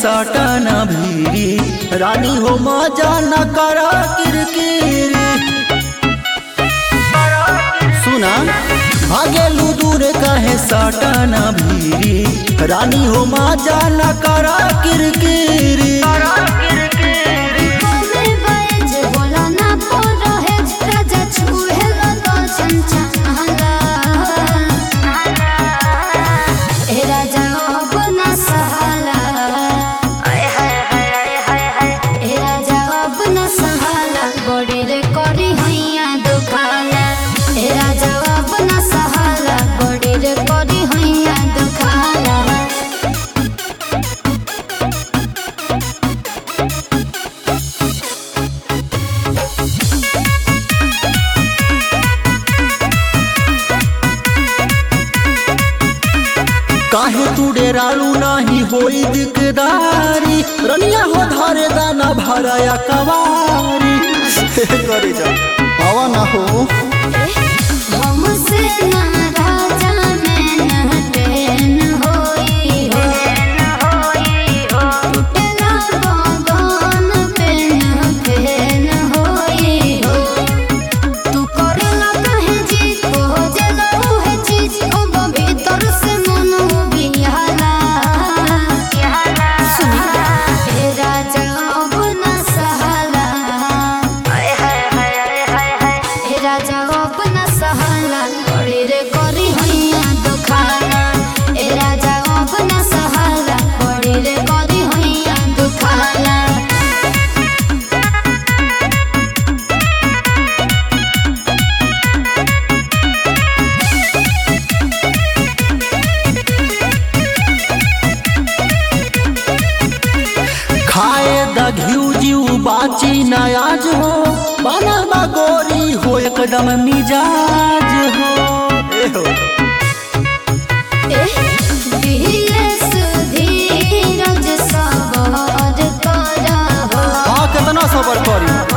सटन भीरी, रानी हो मजा न करा किरकिरी। सुना भागेलू दूर कहे सटन भीरी, रानी हो मजा न करा किरकिरी। काहे तू डेरालू नाही होई दिकदारी, रनिया हो धारे दाना भराया कवारी। करे जा आवा ना हो हमसे ना राजा में ना ट्रेन होई हो, टूटेला बगन पे ना फेन होई हो। तू करेला कहे जी को जला है चीज ओ भीतर से मन बिहाला। सुन ए राजा अब ना सहाला, ए राजा अब ना सहाला, बड़ी रे करी हैया दुखाला। ए राजा अब ना सहाला, बड़ी रे करी हैया दुखाला। खाए द घिउ जीव बाची नयाज हो, बना बगोरी हो एकदम मिजाज हो। ए हो धीरज धीरज सबर करा हो। हाँ कितना सबर करी।